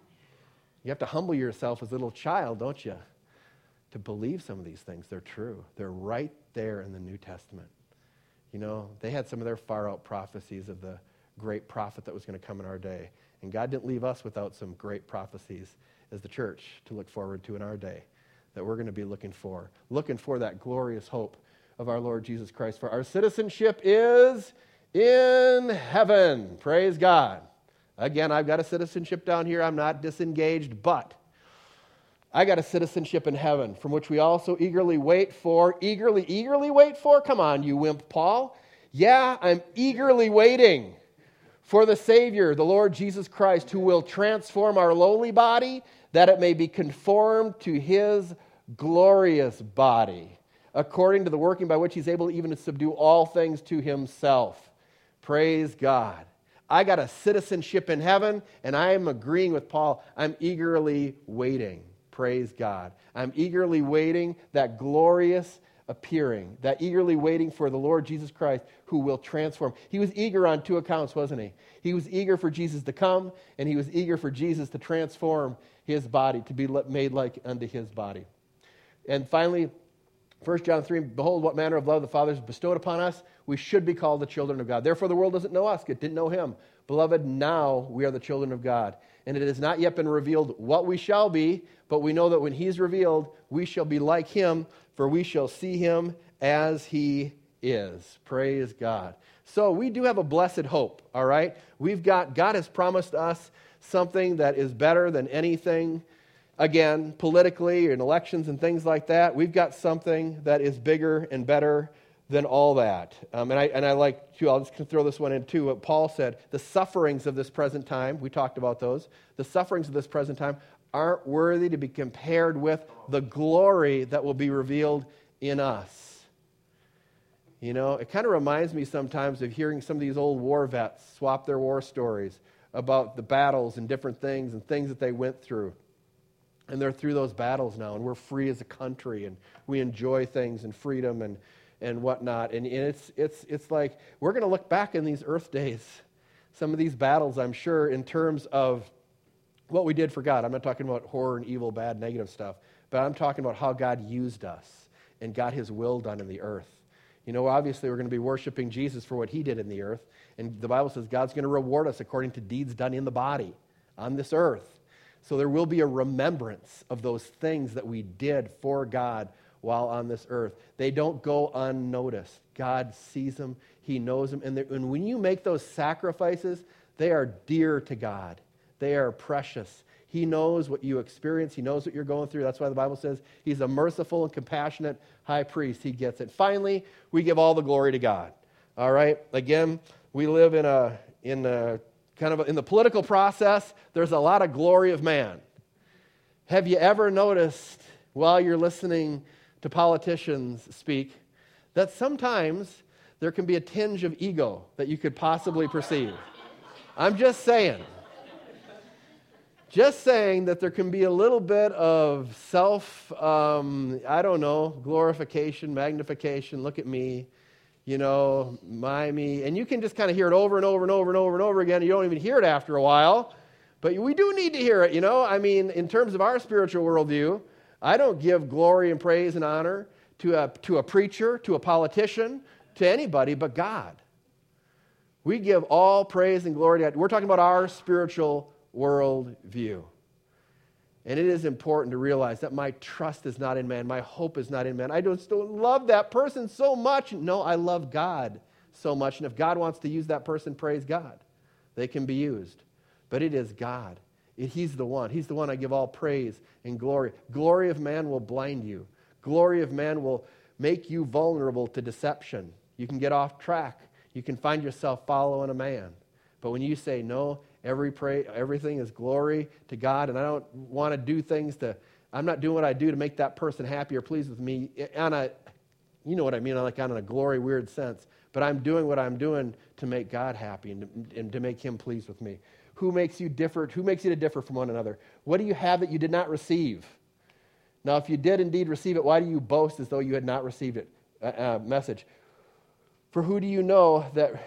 You have to humble yourself as a little child, don't you, to believe some of these things. They're true. They're right there in the New Testament. They had some of their far-out prophecies of the great prophet that was going to come in our day. And God didn't leave us without some great prophecies as the church to look forward to in our day that we're going to be looking for that glorious hope of our Lord Jesus Christ. For our citizenship is in heaven. Praise God. Again, I've got a citizenship down here. I'm not disengaged, but I got a citizenship in heaven from which we also eagerly wait for. Eagerly wait for? Come on, you wimp, Paul. Yeah, I'm eagerly waiting for the Savior, the Lord Jesus Christ, who will transform our lowly body that it may be conformed to His glorious body, according to the working by which He's able even to subdue all things to Himself. Praise God. I got a citizenship in heaven, and I am agreeing with Paul. I'm eagerly waiting. Praise God. I'm eagerly waiting that glorious appearing, that eagerly waiting for the Lord Jesus Christ who will transform. He was eager on two accounts, wasn't he? He was eager for Jesus to come, and he was eager for Jesus to transform his body, to be made like unto his body. And finally, 1 John 3, behold, what manner of love the Father has bestowed upon us. We should be called the children of God. Therefore, the world doesn't know us. It didn't know him. Beloved, now we are the children of God. And it has not yet been revealed what we shall be, but we know that when he's revealed, we shall be like him, for we shall see him as he is. Praise God. So we do have a blessed hope, all right? God has promised us something that is better than anything. Again, politically and elections and things like that, we've got something that is bigger and better than all that. And I like to, I'll just throw this one in too, what Paul said, the sufferings of this present time, we talked about those, the sufferings of this present time aren't worthy to be compared with the glory that will be revealed in us. You know, it kind of reminds me sometimes of hearing some of these old war vets swap their war stories about the battles and different things and things that they went through. And they're through those battles now, and we're free as a country, and we enjoy things and freedom and whatnot. And it's like we're going to look back in these earth days, some of these battles, I'm sure, in terms of what we did for God. I'm not talking about horror and evil, bad, negative stuff, but I'm talking about how God used us and got his will done in the earth. You know, obviously we're going to be worshiping Jesus for what he did in the earth, and the Bible says God's going to reward us according to deeds done in the body on this earth. So there will be a remembrance of those things that we did for God while on this earth. They don't go unnoticed. God sees them. He knows them. And when you make those sacrifices, they are dear to God. They are precious. He knows what you experience. He knows what you're going through. That's why the Bible says he's a merciful and compassionate high priest. He gets it. Finally, we give all the glory to God. All right? Again, we live in the political process. There's a lot of glory of man. Have you ever noticed while you're listening to politicians speak that sometimes there can be a tinge of ego that you could possibly perceive? I'm just saying. Just saying that there can be a little bit of glorification, magnification, look at me, me. And you can just kind of hear it over and over and over and over and over again. You don't even hear it after a while. But we do need to hear it, in terms of our spiritual worldview, I don't give glory and praise and honor to a preacher, to a politician, to anybody but God. We give all praise and glory to God. We're talking about our spiritual world view. And it is important to realize that my trust is not in man. My hope is not in man. I don't still love that person so much. No, I love God so much. And if God wants to use that person, praise God. They can be used. But it is God. He's the one. He's the one I give all praise and glory. Glory of man will blind you. Glory of man will make you vulnerable to deception. You can get off track. You can find yourself following a man. But when you say, no, everything is glory to God, and I don't want to do things I'm not doing what I do to make that person happy or pleased with me, you know what I mean, like on a glory weird sense. But I'm doing what I'm doing to make God happy and to make him pleased with me. Who makes you to differ from one another? What do you have that you did not receive? Now, if you did indeed receive it, why do you boast as though you had not received it? Message. For who do you know that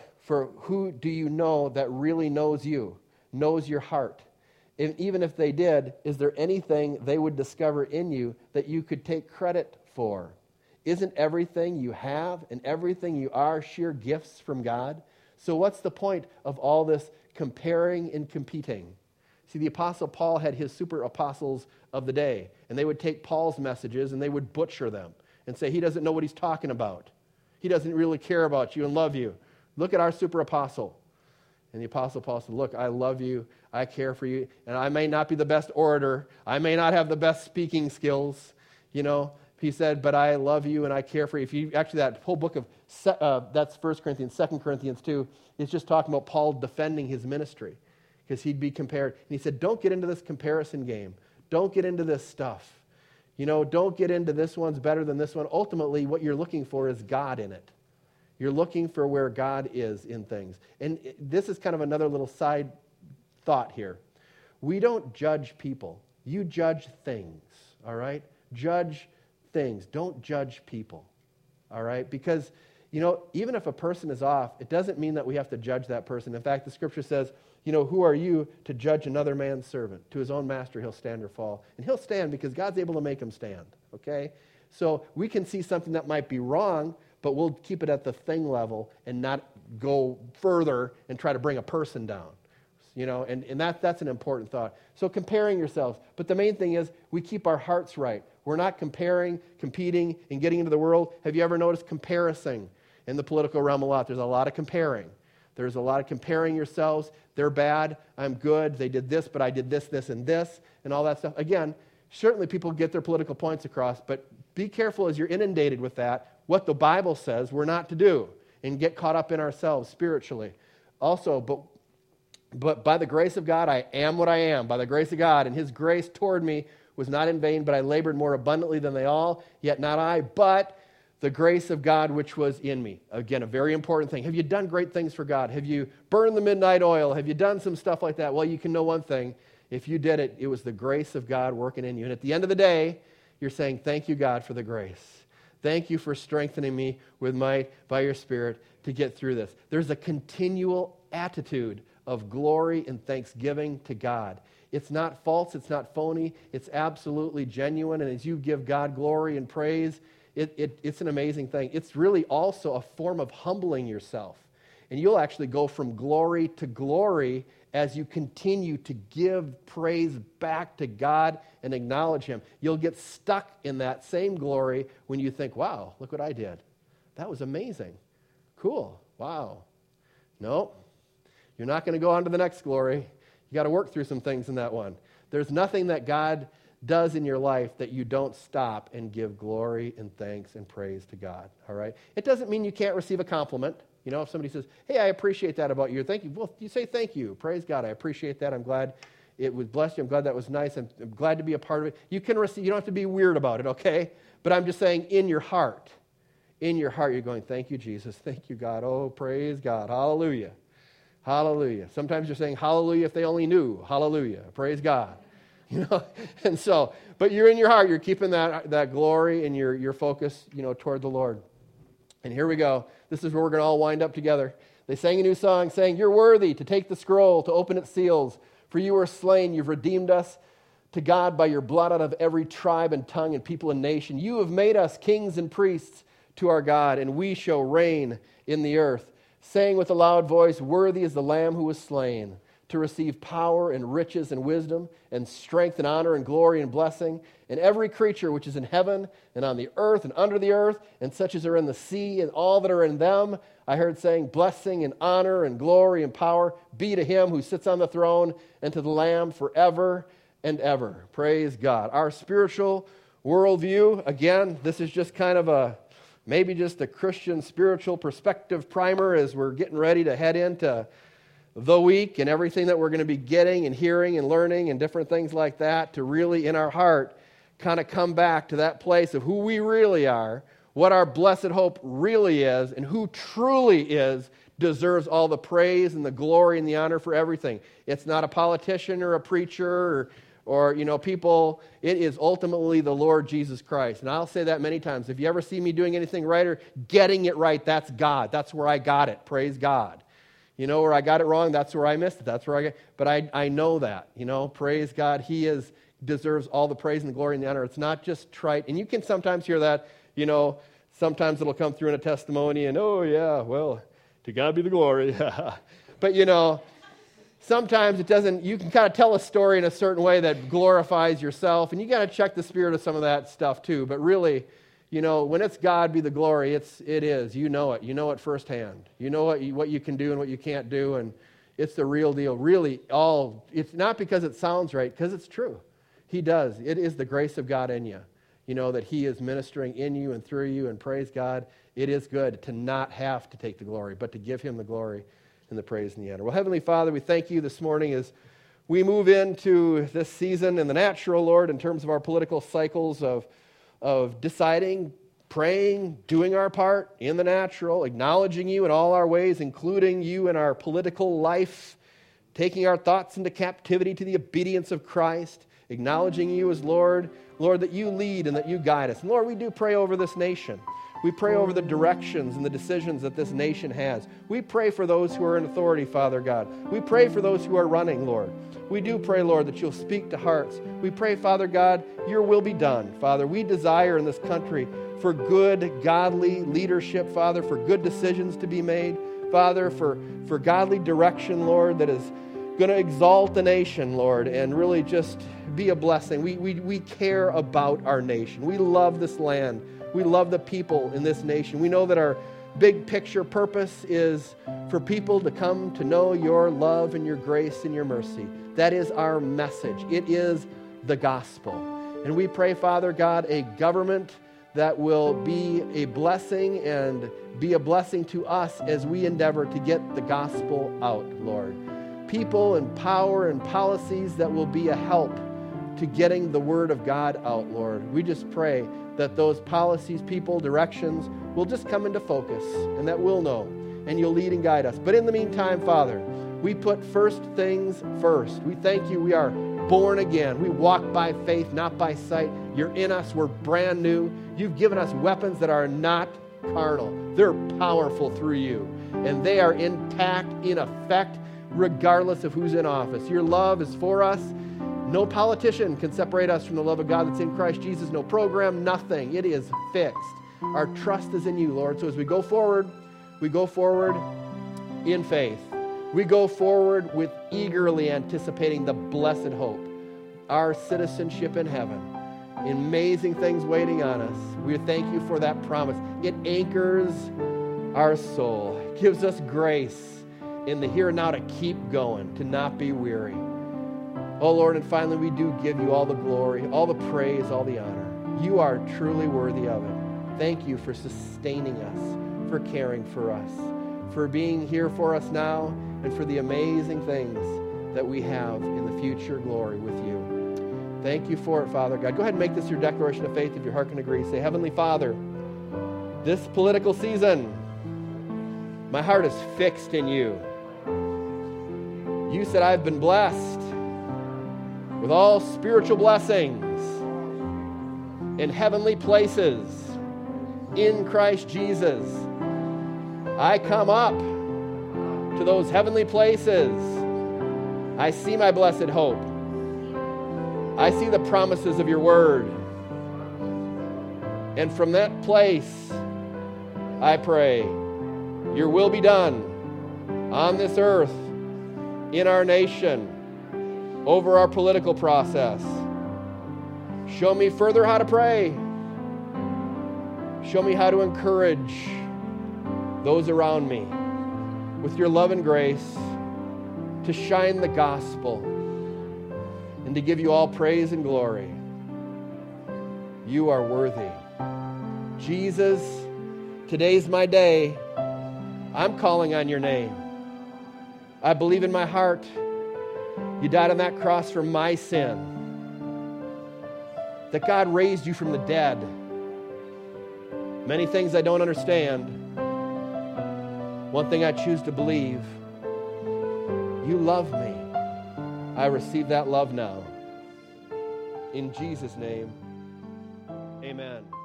really knows you, knows your heart? And even if they did, is there anything they would discover in you that you could take credit for? Isn't everything you have and everything you are sheer gifts from God? So what's the point of all this comparing and competing? See, the Apostle Paul had his super apostles of the day, and they would take Paul's messages and they would butcher them and say, he doesn't know what he's talking about. He doesn't really care about you and love you. Look at our super apostle. And the Apostle Paul said, look, I love you, I care for you, and I may not be the best orator, I may not have the best speaking skills, he said, but I love you and I care for you. That whole book of, that's 1 Corinthians, 2 Corinthians 2, is just talking about Paul defending his ministry, because he'd be compared. And he said, don't get into this comparison game. Don't get into this stuff. Don't get into this one's better than this one. Ultimately, what you're looking for is God in it. You're looking for where God is in things. And this is kind of another little side thought here. We don't judge people. You judge things, all right? Judge things. Don't judge people, all right? Because, even if a person is off, it doesn't mean that we have to judge that person. In fact, the scripture says, who are you to judge another man's servant? To his own master he'll stand or fall. And he'll stand because God's able to make him stand, okay? So we can see something that might be wrong, but we'll keep it at the thing level and not go further and try to bring a person down. And that's an important thought. So comparing yourselves. But the main thing is we keep our hearts right. We're not comparing, competing, and getting into the world. Have you ever noticed comparison in the political realm a lot? There's a lot of comparing. There's a lot of comparing yourselves. They're bad. I'm good. They did this, but I did this, this, and this, and all that stuff. Again, certainly people get their political points across, but be careful as you're inundated with that, what the Bible says we're not to do, and get caught up in ourselves spiritually. Also, but by the grace of God, I am what I am. By the grace of God, and his grace toward me was not in vain, but I labored more abundantly than they all, yet not I, but the grace of God which was in me. Again, a very important thing. Have you done great things for God? Have you burned the midnight oil? Have you done some stuff like that? Well, you can know one thing. If you did it, it was the grace of God working in you. And at the end of the day, you're saying, thank you, God, for the grace. Thank you for strengthening me with might by your Spirit to get through this. There's a continual attitude of glory and thanksgiving to God. It's not false. It's not phony. It's absolutely genuine. And as you give God glory and praise, it's an amazing thing. It's really also a form of humbling yourself. And you'll actually go from glory to glory as you continue to give praise back to God and acknowledge him. You'll get stuck in that same glory when you think, wow, look what I did. That was amazing. Cool. Wow. No, you're not going to go on to the next glory. You got to work through some things in that one. There's nothing that God does in your life that you don't stop and give glory and thanks and praise to God, all right? It doesn't mean you can't receive a compliment. If somebody says, hey, I appreciate that about you, thank you. Well, you say thank you. Praise God, I appreciate that. I'm glad it was blessed you. I'm glad that was nice. I'm glad to be a part of it. You can receive, you don't have to be weird about it, okay? But I'm just saying in your heart, you're going, thank you, Jesus. Thank you, God. Oh, praise God. Hallelujah. Hallelujah. Sometimes you're saying hallelujah if they only knew. Hallelujah. Praise God. And so, but you're in your heart, you're keeping that glory and your focus, toward the Lord. And here we go. This is where we're going to all wind up together. They sang a new song saying, you're worthy to take the scroll, to open its seals. For you were slain, you've redeemed us to God by your blood out of every tribe and tongue and people and nation. You have made us kings and priests to our God, and we shall reign in the earth. Saying with a loud voice, worthy is the Lamb who was slain, to receive power and riches and wisdom and strength and honor and glory and blessing. And every creature which is in heaven and on the earth and under the earth and such as are in the sea and all that are in them, I heard saying, blessing and honor and glory and power be to him who sits on the throne and to the Lamb forever and ever. Praise God. Our spiritual worldview, again, this is just kind of maybe just a Christian spiritual perspective primer as we're getting ready to head into the week and everything that we're going to be getting and hearing and learning and different things like that, to really in our heart kind of come back to that place of who we really are, what our blessed hope really is, and who truly deserves all the praise and the glory and the honor for everything. It's not a politician or a preacher or people. It is ultimately the Lord Jesus Christ. And I'll say that many times. If you ever see me doing anything right or getting it right, that's God. That's where I got it. Praise God. Where I got it wrong, that's where I missed it. That's where I got. But I know that. Praise God. He deserves all the praise and the glory and the honor. It's not just trite. And you can sometimes hear that. Sometimes it'll come through in a testimony and, oh, yeah, well, to God be the glory. But, sometimes it doesn't, you can kind of tell a story in a certain way that glorifies yourself, and you got to check the spirit of some of that stuff too. But really, when it's God be the glory, it is. You know it firsthand. You know what you can do and what you can't do, and it's the real deal. Really, it's not because it sounds right, because it's true. He does. It is the grace of God in you. That he is ministering in you and through you, and praise God, it is good to not have to take the glory, but to give him the glory and the praise and the honor. Well, Heavenly Father, we thank you this morning as we move into this season in the natural, Lord, in terms of our political cycles of deciding, praying, doing our part in the natural, acknowledging you in all our ways, including you in our political life, taking our thoughts into captivity to the obedience of Christ, acknowledging you as Lord, that you lead and that you guide us. And Lord, we do pray over this nation. We pray over the directions and the decisions that this nation has. We pray for those who are in authority, Father God. We pray for those who are running, Lord. We do pray, Lord, that you'll speak to hearts. We pray, Father God, your will be done. Father, we desire in this country for good, godly leadership, Father, for good decisions to be made. Father, for godly direction, Lord, that is going to exalt the nation, Lord, and really just be a blessing. We care about our nation. We love this land. We love the people in this nation. We know that our big picture purpose is for people to come to know your love and your grace and your mercy. That is our message. It is the gospel. And we pray, Father God, a government that will be a blessing and be a blessing to us as we endeavor to get the gospel out, Lord. People and power and policies that will be a help to getting the word of God out, Lord. We just pray that those policies, people, directions will just come into focus and that we'll know and you'll lead and guide us. But in the meantime, Father, we put first things first. We thank you. We are born again. We walk by faith, not by sight. You're in us. We're brand new. You've given us weapons that are not carnal. They're powerful through you, and they are intact, in effect, regardless of who's in office. Your love is for us. No politician can separate us from the love of God that's in Christ Jesus. No program, nothing. It is fixed. Our trust is in you, Lord. So as we go forward in faith. We go forward with eagerly anticipating the blessed hope, our citizenship in heaven. Amazing things waiting on us. We thank you for that promise. It anchors our soul. It gives us grace in the here and now to keep going, to not be weary. Oh, Lord, and finally, we do give you all the glory, all the praise, all the honor. You are truly worthy of it. Thank you for sustaining us, for caring for us, for being here for us now, and for the amazing things that we have in the future glory with you. Thank you for it, Father God. Go ahead and make this your declaration of faith if your heart can agree. Say, Heavenly Father, this political season, my heart is fixed in you. You said I've been blessed with all spiritual blessings in heavenly places in Christ Jesus. I come up to those heavenly places. I see my blessed hope. I see the promises of your word. And from that place, I pray, your will be done on this earth, in our nation, over our political process. Show me further how to pray. Show me how to encourage. those around me with your love and grace, to shine the gospel and to give you all praise and glory. You are worthy. Jesus, today's my day. I'm calling on your name. I believe in my heart you died on that cross for my sin, that God raised you from the dead. Many things I don't understand. One thing I choose to believe, you love me. I receive that love now. In Jesus' name, amen.